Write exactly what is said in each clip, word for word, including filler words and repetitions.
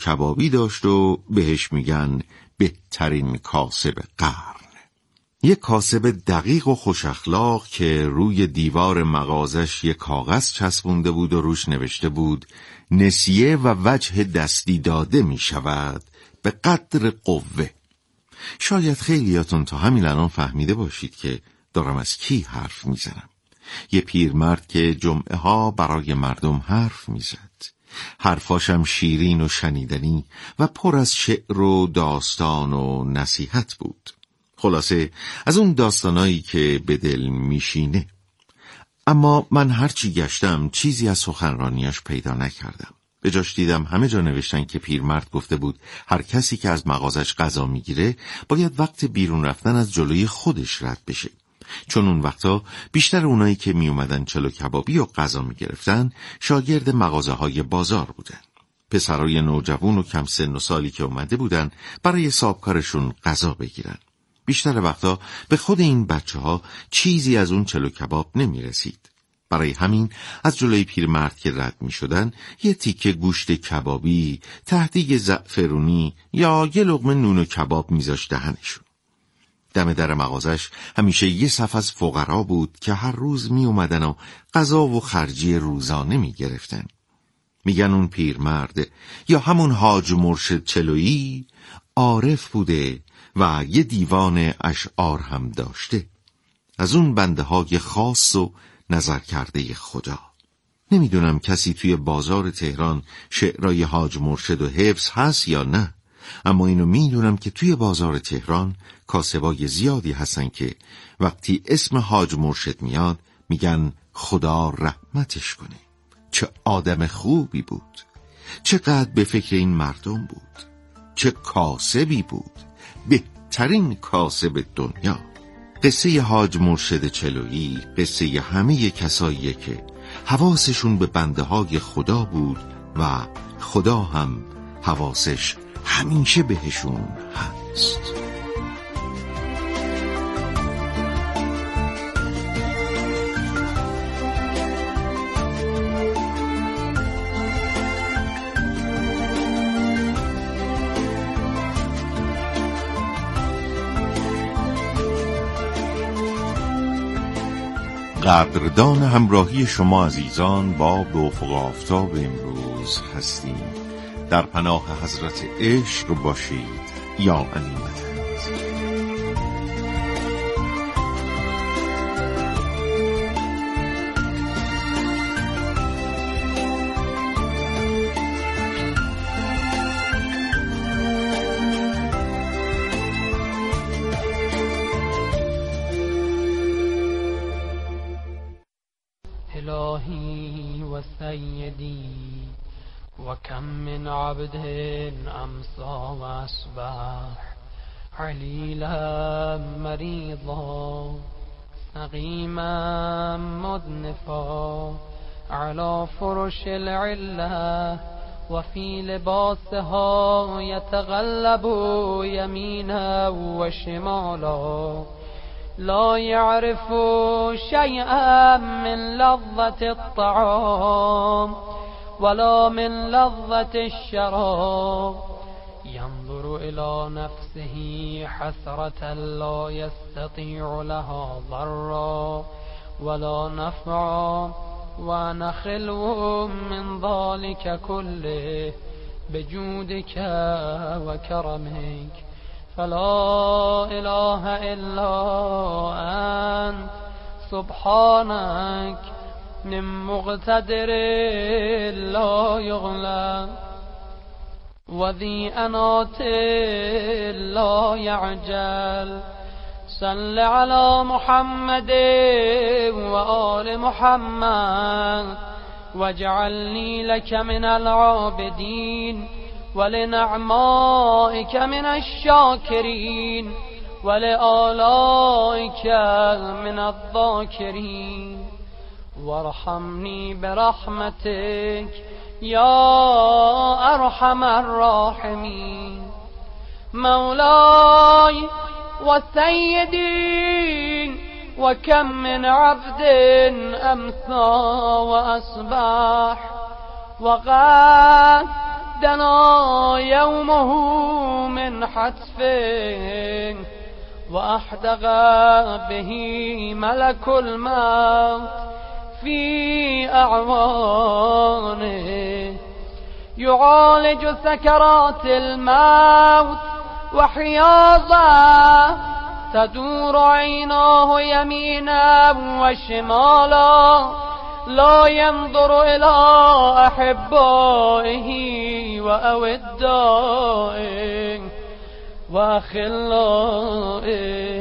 کبابی داشت و بهش میگن بهترین کاسب قرن. یک کاسب دقیق و خوش اخلاق که روی دیوار مغازش یک کاغذ چسبونده بود و روش نوشته بود نسیه و وجه دستی داده می شود به قدر قوه. شاید خیلیاتون تا همین الان فهمیده باشید که دارم از کی حرف میزنم. یه پیرمرد که جمعه ها برای مردم حرف میزد. حرفاشم شیرین و شنیدنی و پر از شعر و داستان و نصیحت بود. خلاصه از اون داستانایی که به دل میشینه. اما من هرچی گشتم چیزی از سخنرانیاش پیدا نکردم. به جاش دیدم همه جا نوشتن که پیرمرد گفته بود هر کسی که از مغازش غذا میگیره باید وقت بیرون رفتن از جلوی خودش رد بشه. چون اون وقتا بیشتر اونایی که می اومدن چلو کبابی و غذا می گرفتن شاگرد مغازه های بازار بودن. پسرای نوجوان و کم سن و سالی که اومده بودن برای صاحبکارشون غذا بگیرن. بیشتر وقتا به خود این بچه ها چیزی از اون چلو کباب نمی رسید. برای همین از جلوی پیرمرد که رد می شدن یه تیکه گوشت کبابی، تهدیگ زعفرونی یا یه لقمه نون و کباب می ذاشت دهنشون. دم در مغازش همیشه یه صف از فقرا بود که هر روز می اومدن و غذا و خرجی روزانه می گرفتن. میگن اون پیرمرد یا همون حاج مرشد چلویی عارف بوده و یه دیوان اشعار هم داشته. از اون بنده های خاص و نظر کرده خدا. نمیدونم کسی توی بازار تهران شعرای حاج مرشد و حفظ هست یا نه، اما اینو میدونم که توی بازار تهران کاسبای زیادی هستن که وقتی اسم حاج مرشد میاد میگن خدا رحمتش کنه. چه آدم خوبی بود، چقدر به فکر این مردم بود، چه کاسبی بود، بهترین کاسب دنیا. قصه حاج مرشد چلویی قصه همه کساییه که حواسشون به بنده های خدا بود و خدا هم حواسش همیشه بهشون هست. قدردان همراهی شما عزیزان با به افق آفتاب امروز هستیم. در پناه حضرت عشق باشید یا غنیمت. إلهي وسيدي وكم من عبد أمسى وأصبح عليلا مريضا سقيما مدنفا على فرش العلة وفي لباسها يتغلب يمينا وشمالا لا يعرف شيئا من لذة الطعام ولا من لذة الشراب ينظر إلى نفسه حسرة لا يستطيع لها ضرا ولا نفعا وأنا خلو من ذلك كله بجودك وكرمك فلا إله إلا أنت سبحانك من مقتدر لا يغلب وذي أنات لا يعجل صل على محمد وآل محمد واجعلني لك من العابدين ولنعمائك من الشاكرين ولآلائك من الذاكرين وارحمني برحمتك يا أرحم الراحمين مولاي وسيدي وكم من عبد أمسى وأصبح وقد دنا يومه من حتف وأحدق به ملك الموت في أعوانه يعالج سكرات الموت وحياضا تدور عيناه يمينا وشمالا لا ينظر إلى أحبائه وأودائه وأخلائه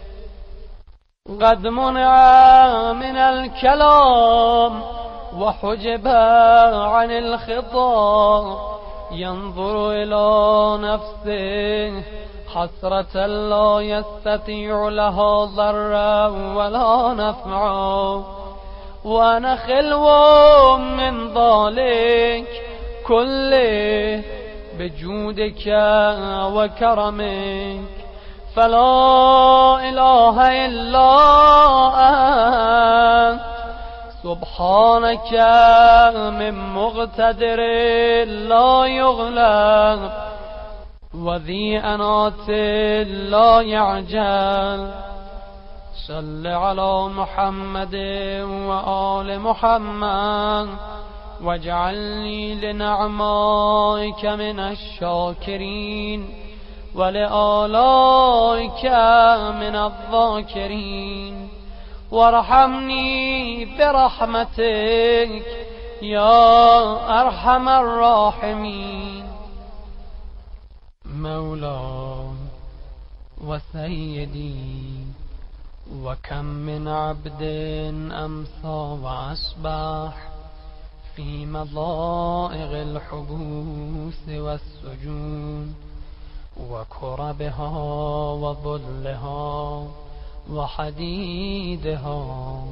قد منع من الكلام وحجب عن الخطاب ينظر إلى نفسه حسرة لا يستطيع لها ضرا ولا نفعا وأنا خلو من ذلك كله بجودك وكرمك فلا إله إلا أنت سبحانك من مقتدر لا يغلب وذي أنات لا يعجل صل على محمد وآل محمد واجعلني لنعمائك من الشاكرين ولآلائك من الذاكرين وارحمني برحمتك يا أرحم الراحمين. مولاي وسيدي وكم من عبد أمسى وأصبح في مضائق الحبوس والسجون وكربها وظلها وحديدها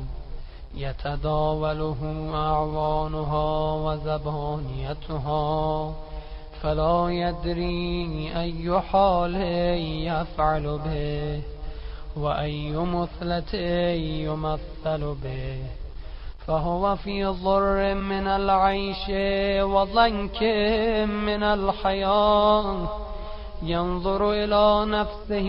يتداوله أعوانها وزبانيتها فلا يدري أي حال يفعل به وأي مثلة يمثل به فهو في ضر من العيش وضنك من الحياة ينظر إلى نفسه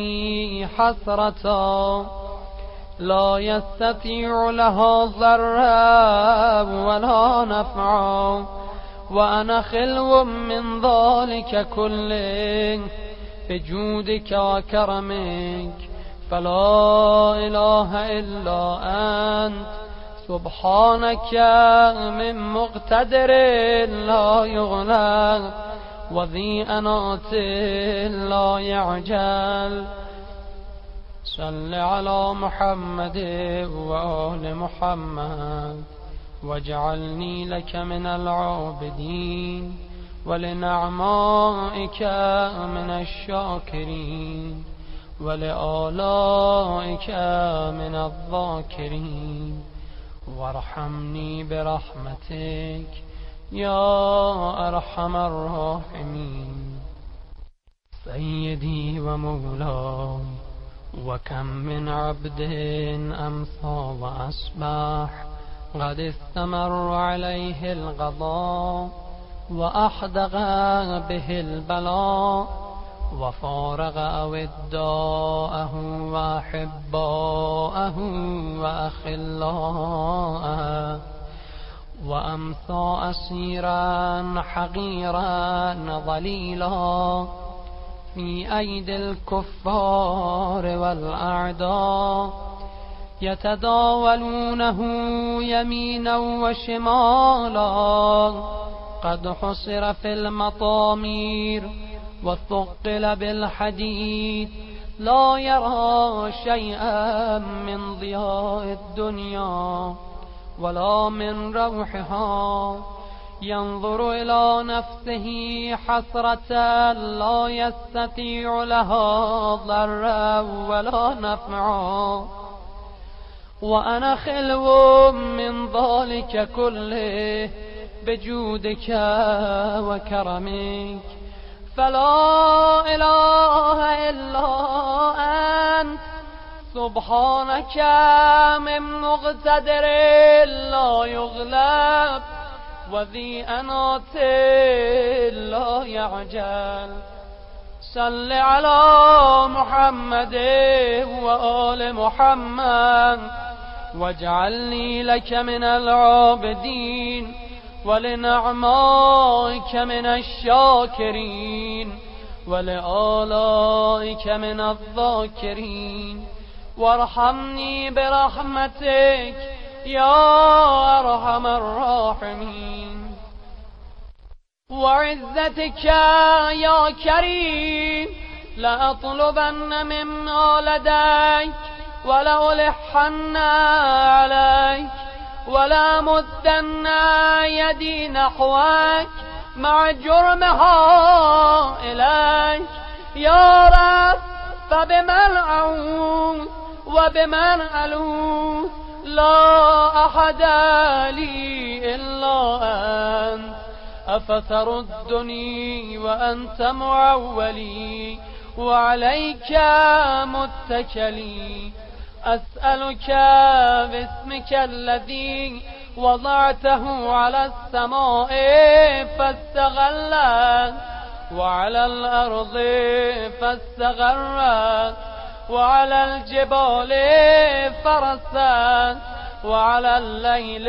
حسرة لا يستطيع لها ضرا ولا نفعا وأنا خلو من ذلك كله بجودك وكرمك فلا إله إلا أنت سبحانك من مقتدر لا يغلب وذي أنات لا يعجل صل على محمد وآل محمد واجعلني لك من العابدين ولنعمائك من الشاكرين ولآلائك من الذاكرين وارحمني برحمتك يا أرحم الراحمين. سيدي ومولاي وكم من عبد أمسى وأصبح قد استمر عليه القضاء وأحدق به البلاء وفارق أوداءه وأحباءه وأخلاءه وأمسى أسيرا حقيرا ضليلا في أيدي الكفار والأعداء يتداولونه يمينا وشمالا قد حصر في المطامير وثقل بالحديد لا يرى شيئا من ضياء الدنيا ولا من روحها ينظر إلى نفسه حسرة لا يستطيع لها ضرا ولا نفعا وأنا خلو من ذلك كله بجودك وكرمك فلا إله إلا أنت سبحانك من مقتدر لا يغلب وذي أنات لا يعجل صل على محمد وآل محمد واجعلني لك من العابدين ولنعمائك من الشاكرين ولآلائك من الذاكرين وارحمني برحمتك يا أرحم الراحمين وعزتك يا كريم لأطلبن مما لديك ولألحن عليك ولا مدن يدي نحوك مع جرمها إليك يا رب فبمن أعوذ وبمن ألوذ لا أحد لي إلا أنت أفتردني وأنت معولي وعليك متكلي أسألك باسمك الذي وضعته على السماء فاستغلت وعلى الأرض فاستغرت وعلى الجبال فرست وعلى الليل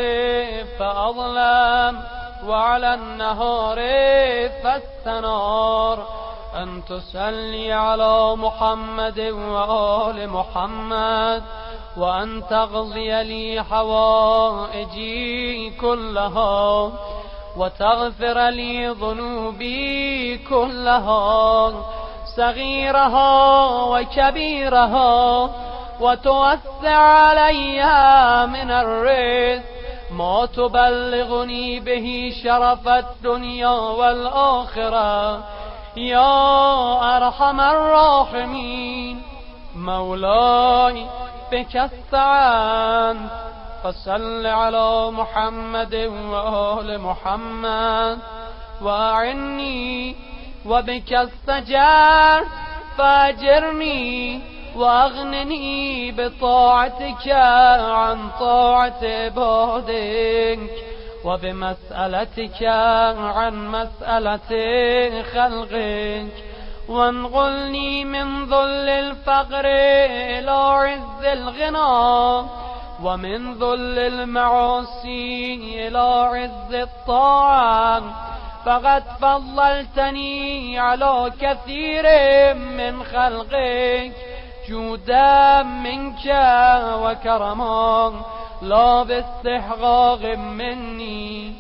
فأظلم وعلى النهار فاستنار أن تصلي على محمد وآل محمد وأن تقضي لي حوائجي كلها وتغفر لي ذنوبي كلها صغيرها وكبيرها وتوسع علي من الرزق ما تبلغني به شرف الدنيا والآخرة يا أرحم الراحمين مولاي بك استعنت فصل على محمد وآل محمد وأعني وبك استجار فأجرني وأغنني بطاعتك عن طاعة عبادك وبمسألتك عن مسألة خلقك وانقلني من ذل الفقر إلى عز الغنى ومن ذل المعاصي إلى عز الطاعة فقد فضلتني على كثير من خلقك جودا منك وكرما لا باستحقاق مني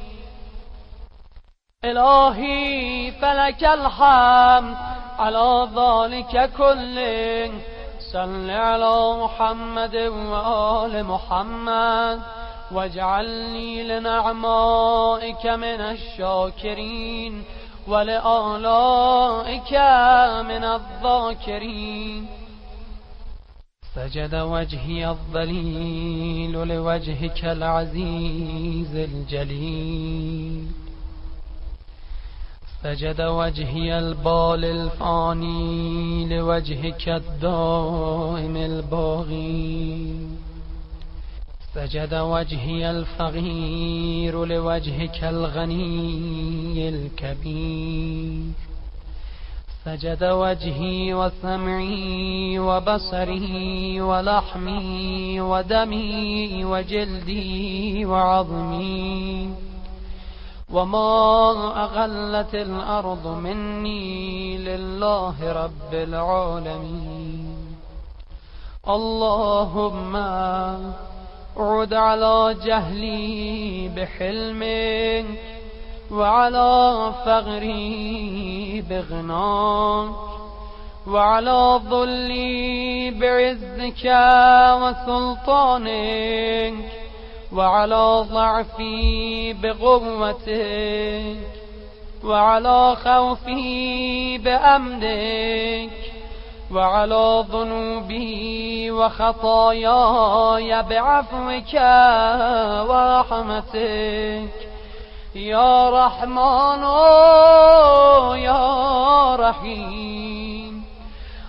إلهي فلك الحمد على ذلك كله صل على محمد وآل محمد واجعلني لنعمائك من الشاكرين ولآلائك من الذاكرين سجد وجهي الذليل لوجهك العزيز الجليل سجد وجهي البال الفاني لوجهك الدائم الباغي سجد وجهي الفقير لوجهك الغني الكبير سجد وجهي وسمعي وبصري ولحمي ودمي وجلدي وعظمي وما أغلت الأرض مني لله رب العالمين اللهم عد على جهلي بحلمك وعلى فقري بغناك وعلى ظلي بعزك وسلطانك وعلى ضعفي بقوتك وعلى خوفي بأمنك وعلى ذنوبي وخطاياي بعفوك ورحمتك يا رحمن يا رحيم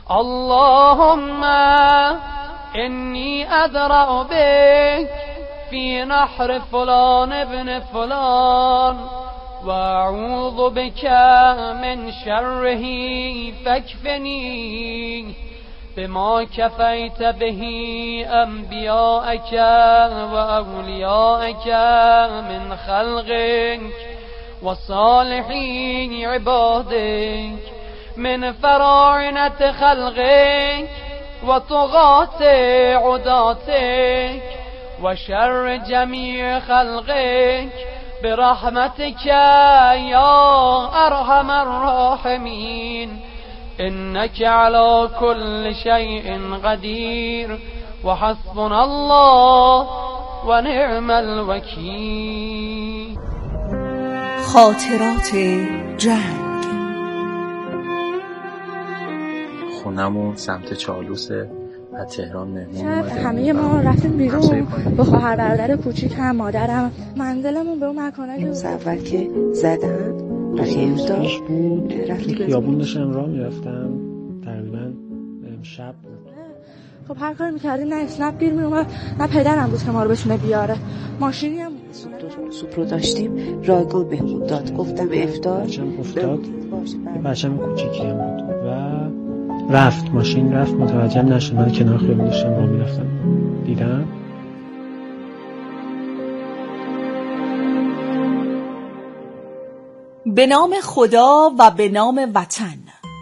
اللهم إني أدرأ بك في نحر فلان ابن فلان وأعوذ بك من شره فاكفني بما كفيت به أنبياءك وأولياءك من خلقك وصالحين عبادك من فراعنة خلقك وطغاة عداتك وشر جميع خلقك برحمتك يا أرحم الراحمين إنك على كل شيء قدير وحسبنا الله ونعم الوكيل. خاطرات جنگ. خونمون سمت چالوسه و تهران مهمون شب همه ما رفتیم بیرون با خواهر برادر کوچیکم، مادرم. منزلمون به اون مکانه روز اول که زدن رفتیم داشت بود رفتیم خیابون داشتم راه میرفتم تقریبا شب بود. خب هر کاری میکردیم نه اسنپ گیر میومد نه پدرم بود که ما رو بتونه بیاره. ماشینی هم سوپ رو داشتیم رایگان بهمون داد، گفتم افطار بچم افتاد. بچم کوچیکی هم بود و رفت ماشین رفت متوجه نشد. من کنار خیابون داشتم راه میرفتم دیدم به نام خدا و به نام وطن.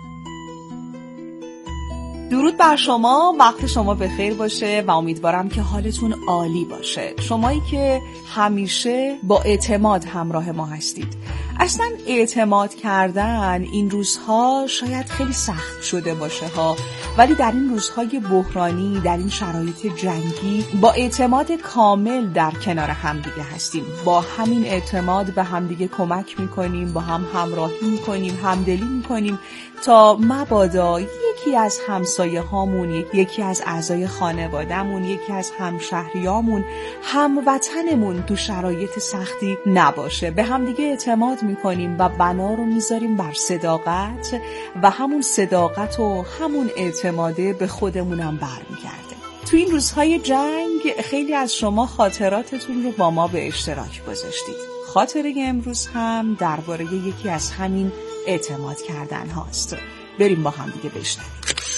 درود بر شما، وقت شما بخیر باشه و امیدوارم که حالتون عالی باشه. شمایی که همیشه با اعتماد همراه ما هستید. اصلا اعتماد کردن این روزها شاید خیلی سخت شده باشه ها، ولی در این روزهای بحرانی، در این شرایط جنگی با اعتماد کامل در کنار همدیگه هستیم. با همین اعتماد به همدیگه کمک میکنیم، با هم همراهی میکنیم، همدلی میکنیم تا مبادا یکی از همسایه هامون، یکی از اعضای خانوادهمون، یکی از همشهریامون، هموطنمون تو شرایط سختی نباشه. به همدیگه اعتماد میکنیم و بنا رو میذاریم بر صداقت و همون صداقت و همون اعتماده به خودمونم برمیگرده. تو این روزهای جنگ خیلی از شما خاطراتتون رو با ما به اشتراک گذاشتید. خاطره امروز هم درباره یکی از همین اعتماد کردن هاست. بریم با هم دیگه بشنویم.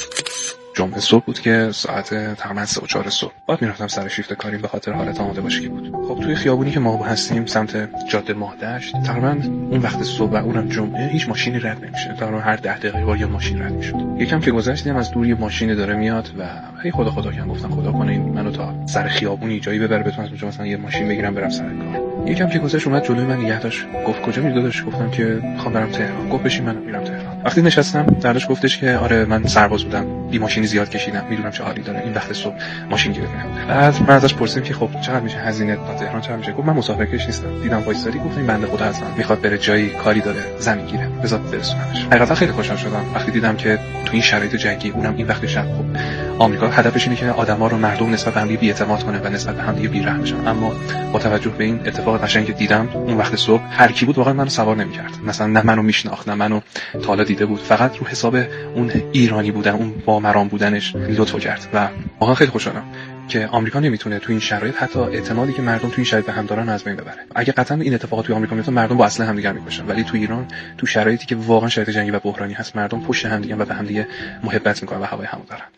جمعه صبح بود که ساعت تقریبا سه و چهار صبح بعد میرفتم سر شیفت کاریم به خاطر حالت آماده باشی بود. خب توی خیابونی که ما هستیم سمت جاده ماهدشت تقریبا اون وقت صبح و اونم جمعه هیچ ماشینی رد نمیشه. تقریبا هر ده دقیقه بار یه ماشین رد میشد. یکم که گذشتیم از دور یه ماشین داره میاد و ای خدا خدا کردم گفتم خدا کنه این منو تا سر خیابونی جایی ببره بتونم اونجا مثلا یه ماشین بگیرم برم سر کار. یکم که گذشت اومد جلوی من نگه داشت، گفت کجا میری داداش؟ گفتم که میخوام برم تهران. گفت بشین منم میرم تهران. وقتی نشستم دردش گفتش که آره من سرباز بودم، بی ماشینی زیاد کشیدم، میدونم چه حالی داره این وقت صبح ماشین گرفتم. بعد من ازش پرسیدم که خب چقدر میشه هزینه تا تهران چقدر میشه؟ گفت من مسافرکش نیستم، دیدم وایساری. گفت این بنده خدا هستن میخواد بره جایی کاری داره زمین گیره بذار برسونمش. حقیقتا خیلی خوشحال شدم وقتی دیدم که تو این شرایط جنگی اونم این وقت شب خب آمریکا هدفش اینه که آدما رو مردم نسبت به هم بی‌اعتماد کنه و نسبت به هم دیگه بی‌رحم بشن. اما با توجه به این اتفاق قشنگی که دیدم اون وقت صبح هر کی بود واقعا منو سوار نمی‌کرد. مثلا نه منو میشناخت نه منو تا حالا دیده بود، فقط رو حساب اون ایرانی بودن، اون با مرام بودنش لطف کرد و واقعا خیلی خوشحالم که آمریکا نمیتونه تو این شرایط حتی اعتمادی که مردم تو این شرایط به هم دارن از بین ببره. اگه قطعا این اتفاقات تو آمریکا میفته مردم با اصل همدیگه میکشن، ولی تو ایران تو شرایطی که واقعا شرایط جنگی و بحرانی هست مردم پشت همدیگه و به همدیگه محبت میکنن و هوای همو دارن.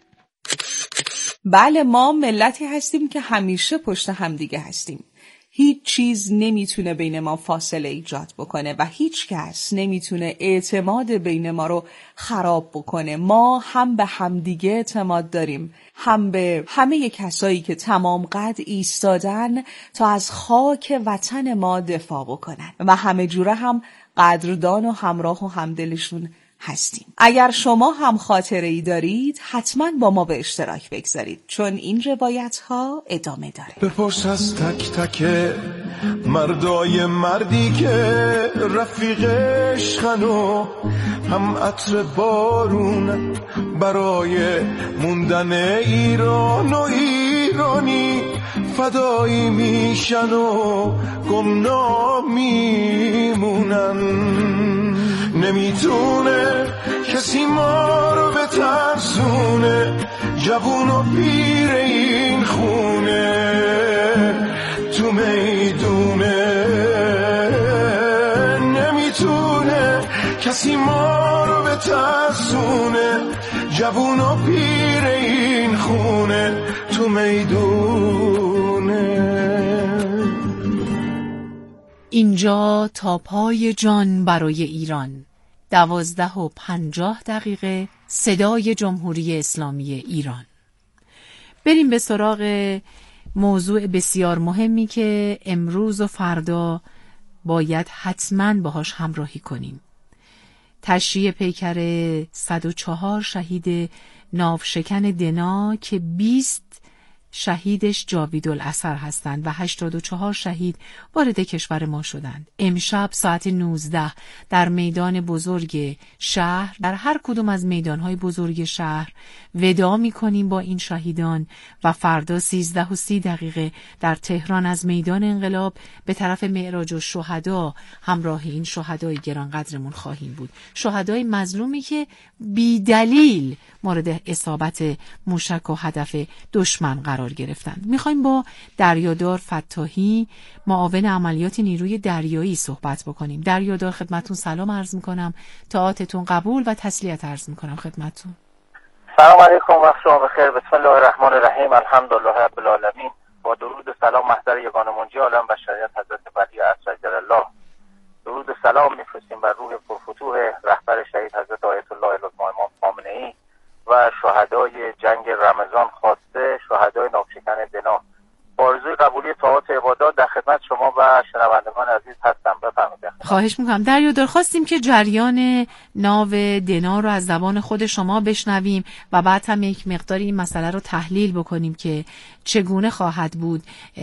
بله ما ملتی هستیم که همیشه پشت همدیگه هستیم. هیچ چیز نمیتونه بین ما فاصله ایجاد بکنه و هیچ کس نمیتونه اعتماد بین ما رو خراب بکنه. ما هم به همدیگه اعتماد داریم، هم به همه کسایی که تمام قد ایستادن تا از خاک وطن ما دفاع بکنن و همه جوره هم قدردان و همراه و همدلشون هستیم. اگر شما هم خاطره‌ای دارید حتما با ما به اشتراک بگذارید چون این روایت ها ادامه داره. بپرس از تک تک مردای مردی که رفیق عشقن و هم عطر بارون برای موندن ایران و ایرانی فدایی میشن و گمنام میمونن. نمیتونه کسی ما رو بترسونه، جوون و پیر این خونه ترسونه، جوون و پیر این خونه تو میدونه. اینجا تا پای جان برای ایران، دوازده و پنجاه دقیقه، صدای جمهوری اسلامی ایران. بریم به سراغ موضوع بسیار مهمی که امروز و فردا باید حتماً باهاش همراهی کنیم. تشییع پیکر صد و چهار شهید ناوشکن دنا که بیست شهیدش جاویدالاثر هستند و هشتاد و چهار شهید وارد کشور ما شدند. امشب ساعت نوزده در میدان بزرگ شهر، در هر کدوم از میدانهای بزرگ شهر وداع می‌کنیم با این شهیدان و فردا سیزده و سی دقیقه در تهران از میدان انقلاب به طرف معراج الشهدا همراه این شهدای گرانقدرمون خواهیم بود. شهدای مظلومی که بی دلیل مورد اصابت موشک و هدف دشمن قرار گرفتند. میخوایم با دریادار فتاحی، معاون عملیات نیروی دریایی صحبت بکنیم. دریادار خدمتون سلام عرض میکنم، طاعتتون قبول و تسلیت عرض میکنم خدمتون. سلام علیکم، وقت شما بخیر. بسم الله الرحمن الرحیم، الحمدلله رب العالمین. با درود و سلام محضر یگانه منجی عالم بشریت حضرت ولی عصر الله. درود و سلام میفرستیم بر روح پرفتوح رهبر شهید حضرت آیت الله العظما امام خامنه‌ای و شهدای جنگ رمضان، خواسته شهدای ناوشکن دنا. با آرزوی قبولی طاعات عبادات در خدمت شما و شنوندگان عزیز هستم. بفرمایید. خواهش میکنم. دریادار، خواستیم که جریان ناو دنا رو از زبان خود شما بشنویم و بعد هم یک مقدار این مسئله رو تحلیل بکنیم که چگونه خواهد بود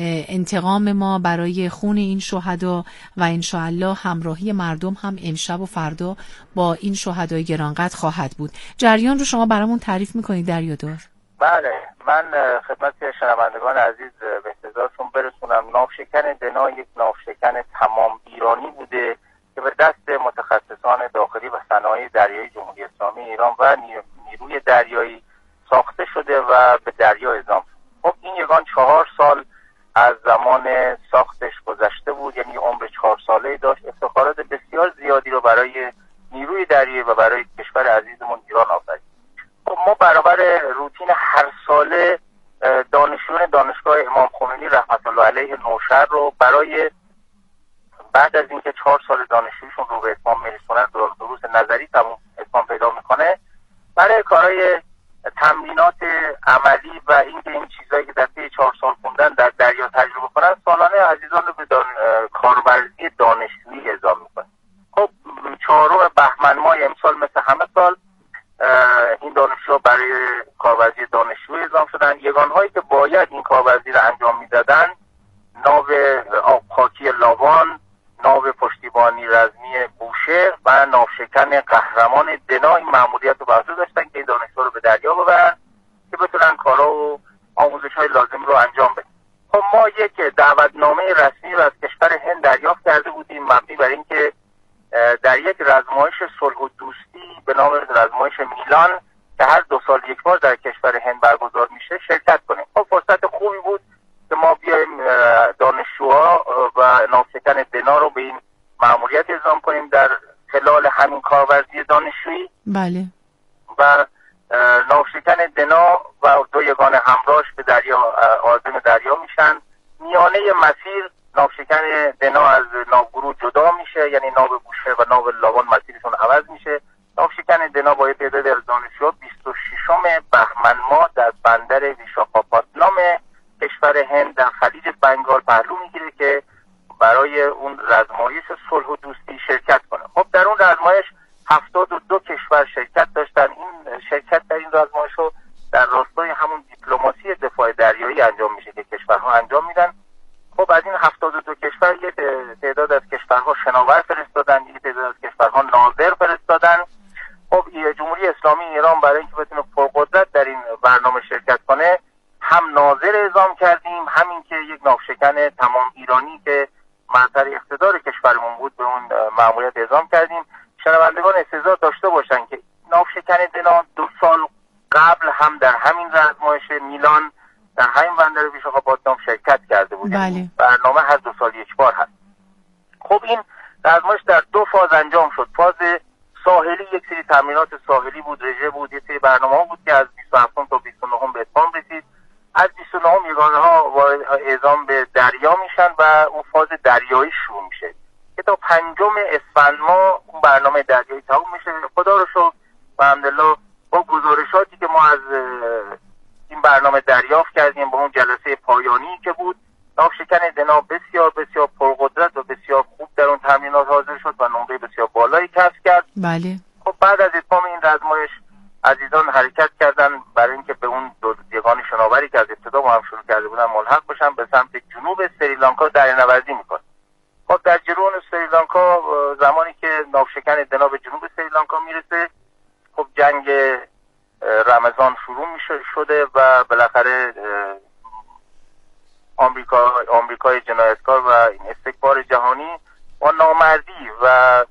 انتقام ما برای خون این شهدا و انشاءالله همراهی مردم هم امشب و فردا با این شهدای گرانقدر خواهد بود. جریان رو شما برامون تعریف میکنید دریادار؟ بله، من خدمت شنوندگان عزیز به انتظارشون برسونم. ناوشکن دنا یک ناوشکن تمام ایرانی بوده که به دست متخصصان داخلی و صنایع دریایی جمهوری اسلامی ایران و نیروی دریایی ساخته شده و به دریا اعزام شد. خب این یگان چهار سال از زمان ساختش گذشته بود، یعنی عمر چهار ساله داشت. افتخارات بسیار زیادی رو برای نیروی دریایی و برای کشور عزیزمون ایران آفرید. خب ما برابر روتین هر ساله دانشجویان دانشگاه امام خمینی رحمت الله علیه نوشهر رو برای بعد از اینکه چهار سال دانشجویشون رو به اتمام میرسونن، دروس نظری تموم اتمام پیدا میکنه، برای کارهای تمرینات عملی و اینکه این چیزایی که در طی چهار سال خوندن در دریا تجربه کنن، سالانه عزیزان رو به دان... کارورزی دانشجویی اعزام میکنه. خب چهارم بهمن ماه امسال مثل همه سال این دانشجوها برای کارورزی دانشجویی اعزام شدن. یگانهایی که باید این کارورزی رو انجام میدادن ناو آبخاکی لاوان، ناو پشتیبانی رزمی بوشهر و ناوشکن قهرمان دنا این مأموریت رو بر عهده داشتن که این دانشجوها رو به دریا ببرن که بتونن کارا و آموزش‌های لازم رو انجام بدن. خب ما یک دعوتنامه رسمی رو از کشور هند دریافت کرده بودیم مبنی بر اینکه در یک رزمایش صلح و دوستی به نام رزمایش میلان که هر دو سال یک بار در کشور هند برگزار میشه شرکت کنیم. خب فرصت خوبی بود که ما بیایم دانشجوها و ناوشکن دنا رو به این مأموریت اعزام کنیم در خلال همین کارورزی دانشجویی. بله. و ناوشکن دنا و دو یگان همراهش به دریا عازم دریا میشن. میانه مسیر ناوشکن دنا از ناوگروه جدا میشه، یعنی ناو بوشهر و ناو لاوان مسیرشون عوض میشه. ناوشکن دنا با تعداد از دانشجوها بیست و ششم بهمن ماه در بندر ویشاخاپاتنام کشور هند در خلیج بنگال پهلو میگیره که برای اون رزمایش صلح و دوستی شرکت کنه. خب در اون رزمایش هفتاد و دو کشور شرکت داشتن. این شرکت در این رزمایش رو در راستای همون دیپلماسی دفاع دریایی انجام میشه که کشورها انجام میدن. خب از این هفتاد و دو کشور یک تعداد از کشورها شناور فرستادن، یک تعداد از کشورها ناظر فرستادن. خب جمهوری اسلامی ایران برای اینکه بتونه پرقدرت در این برنامه شرکت کنه هم ناظر اعزام کردیم، همین که یک ناوشکن تمام ایرانی که مرتر اقتدار کشورمون بود به اون مأموریت اعزام کردیم. شنوندگان استعداد داشته باشن که ناوشکن دنا دو سال قبل هم در همین رزمایش میلان در همین بندر ویشاخاپاتنام شرکت کرده بود. بله. برنامه هر دو سال یک بار هست. خب این رزمایش در دو فاز انجام شد. فاز ساحلی یک سری تمرینات ساحلی بود، رژه بود، یه سری برنامه بود که از بیست و هفتم تا بیست و نهم به اتمام رسید. از بیست و نهم یگانه ها اعزام به دریا میشن و اون فاز دریایی شروع میشه که تا پنجم اسفند ماه اون برنامه دریایی تموم میشه. خدا رو شکر و الحمدلله با گزارشاتی که ما از این برنامه دریافت کردیم با اون جلسه پایانی که بود، ناوشکن دنا بسیار بسیار پرقدرت و بسیار خوب در اون تمرینات حاضر شد و نمره بسیار بالایی کسب کرد. بله. خب بعد از اتمام این رزمایش عزیزان حرکت کردن برای اینکه به اون دو یگان شناوری که از ابتدا با هم شروع کرده بودن ملحق بشن، به سمت جنوب سریلانکا دریانوردی میکنن. خب در جنوب سریلانکا زمانی که ناوشکن دنا به جنوب سریلانکا میرسه، خب جنگ رمضان شروع میشه شده و بالاخره آمریکا آمریکای جنایتکار و این استکبار جهانی با نامردی و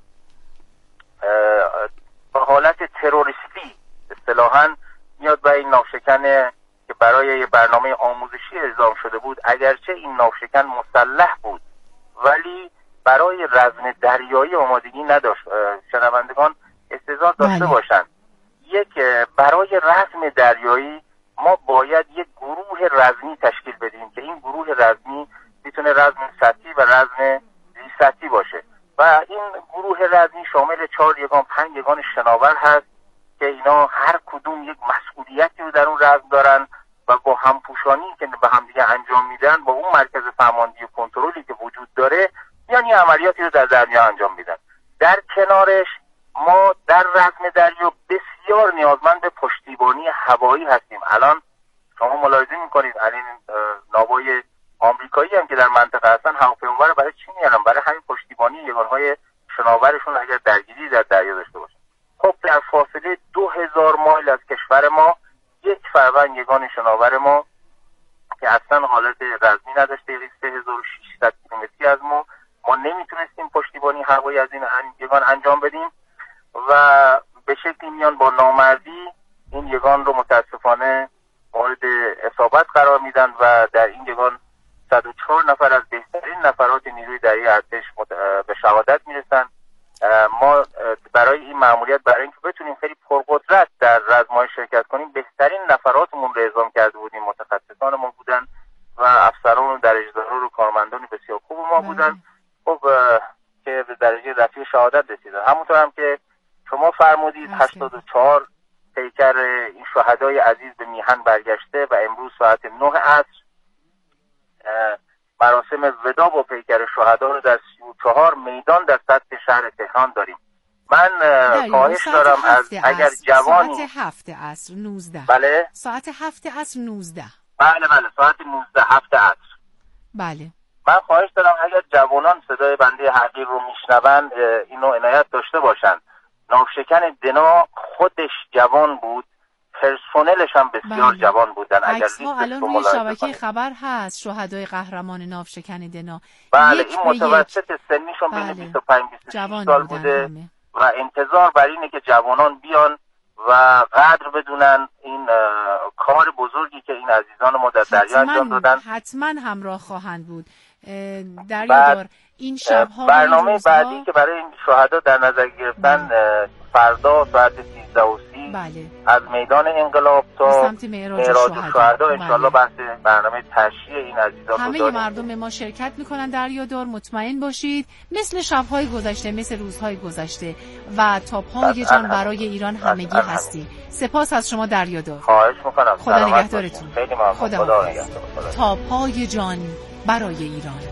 حالت تروریستی اصطلاحاً میاد و این ناوشکن که برای یه برنامه آموزشی اعزام شده بود، اگرچه این ناوشکن مسلح بود ولی برای رزم دریایی آمادگی نداشت. شنوندگان استحضار داشته باشند، یک برای رزم دریایی ما باید یک گروه رزمی تشکیل بدیم که این گروه رزمی میتونه رزم سطحی و رزم زی سطحی باشه و این گروه رزمی شامل چهار یگان پنج یگان شناور هست که اینا هر کدوم یک مسئولیتی رو در اون رزم دارن و با همپوشانی که به همدیگه انجام میدن با اون مرکز فرماندهی و کنترلی که وجود داره یعنی عملیاتی رو در دریا انجام میدن. در کنارش ما در رزم دریا بسیار نیازمند به پشتیبانی هوایی هستیم. الان شما ملاحظه میکنید الان ناوای آمریکایی هم که در منطقه هستن هواپیما رو برای چی میارن؟ برای همین پشتیبانی یگانهای شناورشون اگر درگیری در دریا داشته باشن. خب در فاصله دو هزار مایل از کشور ما یک فروند یگان شناور ما که اصلا حالت رزمی نداشته، سه هزار و ششصد کیلومتری از ما ما نمیتونستیم پشتیبانی هوایی از این یگان انجام بدیم و به شکلی میان با نامردی این یگان رو متاسفانه مورد اصابت قرار میدن و در این یگان صد و چهار نفر از بهترین نفرات نیروی دریایی ارتش به شهادت میرسن. ما برای این مأموریت، برای اینکه بتونیم خیلی پرقدرت در رزم‌های شرکت کنیم، بهترین نفراتمون رو اعزام کرده بودیم. متخصصانمون بودن و افسران و درجه‌دار و کارمندان بسیار خوب ما بودن خب که به درجه رفیع شهادت رسیدن. همونطور هم که شما فرمودید هشتاد و چهار پیکر این شهدای عزیز به میهن برگشته و امروز ساعت نه عصر مراسم ودا با پیکر شهدا رو در سی و چهار میدان در سطح شهر تهران داریم. من خواهش دارم از اگر جوانی ساعت هفت عصر نوزده بله ساعت هفت عصر نوزده بله بله ساعت نوزده هفت عصر بله من خواهش دارم اگر جوانان صدای بنده حقیر رو میشنوند اینو عنایت داشته باشن. ناوشکن دنا خودش جوان بود، پرسنلش هم بسیار بله. جوان بودن. اگر عکس‌ها الان روی شبکه خبر هست شهدای قهرمان ناوشکن دنا. بله این متوسط سنیشون بین بیست و پنج بیست و شش سال بوده همه. و انتظار بر اینه که جوانان بیان و قدر بدونن این کار بزرگی که این عزیزان ما در دریا انجام دادن. حتما همراه خواهند بود. دریادار این شب‌ها برنامه بعدی که برای این شهدا در نظر گرفتن فردا ساعت سیزده و سی بله. از میدان انقلاب تا سمت معراج شهدا انشالله بحث برنامه تشییع این عزیزان همه داریم. مردم به ما شرکت میکنن. دریادار مطمئن باشید مثل شب‌های گذشته مثل روزهای گذشته و تا پای جان برای ایران همگی هستی. سپاس از شما دریادار. خواهش میکنم. خدا نگهدارتون. خیلی ممنون. خدا, خدا نگهدار. تا پای جان برای ایران.